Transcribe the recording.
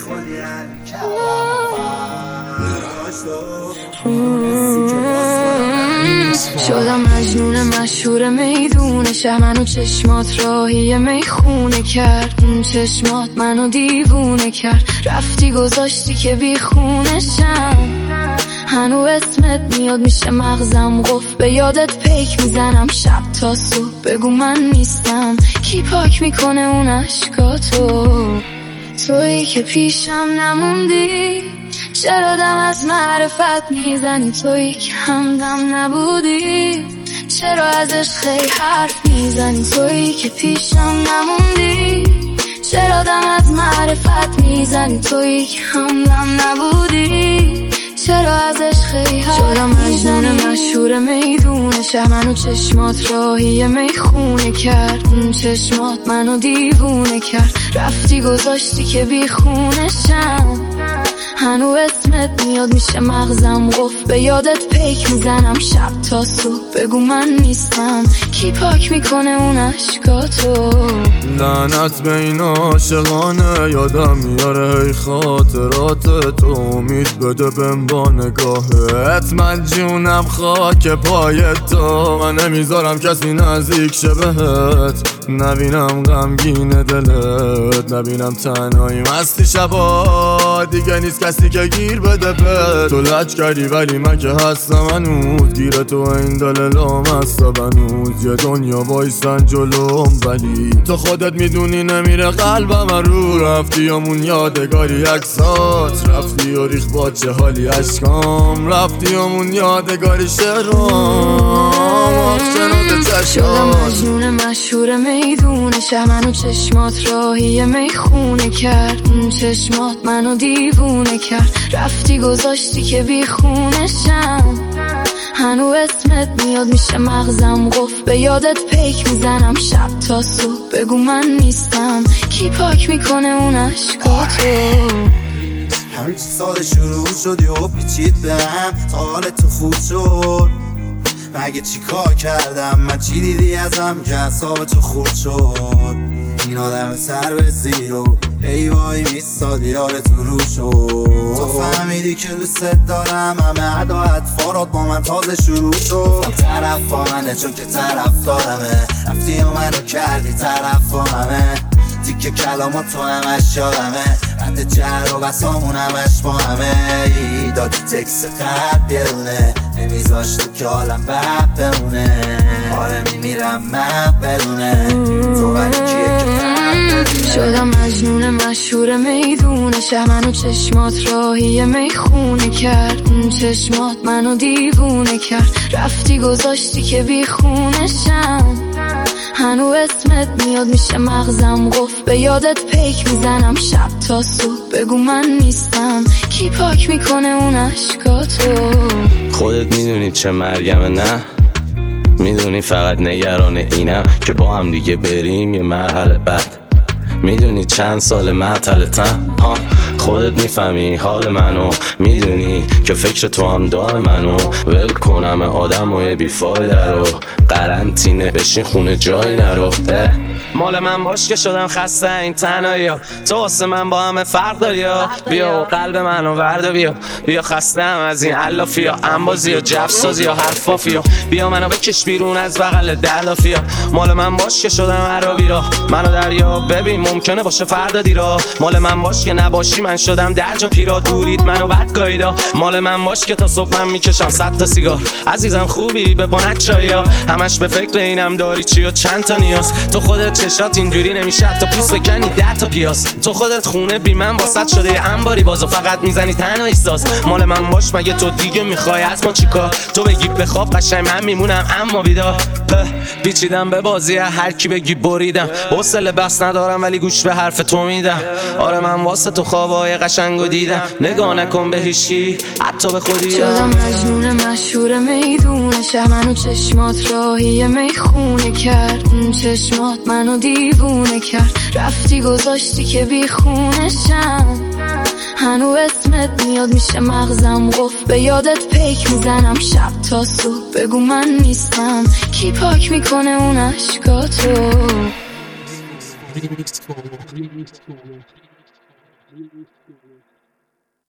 شدم مجنون مشهور میدون شهر، منو چشمات راهی میخونه کرد. این چشمات منو دیوونه کرد، رفتی گذاشتی که بی خونشم. هنو اسمت میاد میشه مغزم قفل، به یادت پیک میزنم شب تا صبح. بگو من نیستم، کی پاک میکنه اون عشقاتو؟ تویی که پیشم نموندی، چرا دم از معرفت میزنی؟ تویی که همدم نبودی، چرا ازش خیلی حرف میزنی؟ تویی که پیشم نموندی، چرا دم از معرفت میزنی؟ تویی که همدم نبودی، چرا ازش خیلی حرف شدم مجنون مشهور میدون شهر، منو چشمات راهی میخونه کرد. این چشمات منو دیوونه کرد، رفتی گذاشتی که بی خونشم. هنو اسمت میاد میشه مغزم قفل، به یادت پیک میزنم شب تا صبح. بگو من نیستم، کی پاک میکنه اون عشقاتو؟ لعنت به این عاشقانه، یادم میاره ای خاطرات تو. امید بده بهم با نگاهت، من جونم خاک پای تو. من نمیذارم کسی نزدیک شه بهت، نبینم غمگین دلت، نبینم تنهایی مستی شبا. دیگه نیست کسی که گیر بده به تو. لج کردی ولی من که هستم هنوز، گیر تو این دل لامسته بنوز. یه دنیا بایستن جلوم ولی تو خودت میدونی نمیره قلبم رو. رفتی همون یادگاری عکسات، رفتی و ریخ با چه حالی عشقام، رفتی همون یادگاری شرام شناده شدم چشمات. مجنون مشهور میدون شهر، منو چشمات راهی میخونه کرد. این چشمات منو دیوونه کرد، رفتی گذاشتی که بی خونشم. هنو اسمت میاد میشه مغزم قفل، به یادت پیک میزنم شب تا صبح. بگو من نیستم، کی پاک میکنه اون عشقاتو؟ همین چی سال شروع شدی و پیچید به هم، تا حالت تو خوب شد. مگه چی کار کردم من، چی دیدی ازم که اعصاب تو خورد شد؟ این آدم سر به زیرو ای وای میستاد یار تو رو شد. تو فهمیدی که دوست دارم، همه عدا اطفارات با من تازه شروع شد. طرف با منه چون که طرف دارمه، رفتی و منو کردی طرف با همه. تیکه کلامات تو همش یادمه، رد جر و بسامون همش با همه. دادی تکس خط بیرونه، نمیذاشتی که حالم بد بمونه. آره میمیرم من بدونه تو ولی کیه که شدم مجنون مشهور میدون شهر، منو چشمات راهی میخونه کرد. این چشمات منو دیوونه کرد، رفتی گذاشتی که بی خونشم. هنو اسمت میاد میشه مغزم قفل، به یادت پیک میزنم شب تا صبح. بگو من نیستم، کی پاک میکنه اون عشقاتو؟ خودت میدونی چه مرگمه نه؟ میدونی فقط نگران اینم که با هم دیگه بریم یه مرحله بعد. میدونی چند سال معطلتم ها؟ خودت میفهمی حال منو، میدونی که فکر تو هم دار منو. ول کنم آدم و یه بیفایده رو، قرنطینه بشین خونه جای نرو. مال من باش که شدم خسته این تنهایی ها، تو واسه من با همه فرق داری ها. بیا و قلب منو ورده بیا خسته هم از این علافی ها، انبازی ها جفسازی ها حرفافی ها. بیا منو بکش بیرون از بغل دلافی ها. مال من باش که شدم عربی را، منو دریا ببین ممکنه باشه فردا دیرا. مال من باش که نباشی من شدم در جا پیرا، دورید منو بدگاهیدا. مال من باش که تا صبح من میکشم 100 تا سیگار. عزیزم خوبی به بانک چایا، همش به فکر اینم داری چی و چند تا نیاز. تو خودت چشات اینجوری نمیشه تا پوست بکنی 10 تا پیاز. تو خودت خونه بی من واسط شده یه انباری بازو، فقط میزنی تنها ایستاز. مال من باش مگه تو دیگه میخوای از ما چیکار؟ تو بگی بخواب قشنگ من میمونم اما بیدار. پیچیدم به بازی هر کی بگی بریدم، حوصله بس ندارم ولی گوش به حرف تو میدم. آره من واسه تو خوابای قشنگو دیدم، نگاه نکن به هیچکی حتی به خودی. شدم مجنون مشهور میدون شهر، منو چشمات راهی میخونه کرد. این چشمات منو دیوونه کرد، رفتی گذاشتی که بی خونشم. هنو اسمت میاد میشه مغزم قفل، به یادت پیک میزنم شب تا صبح. بگو من نیستم، کی پاک میکنه اون عشقاتو؟ یه عشقیه.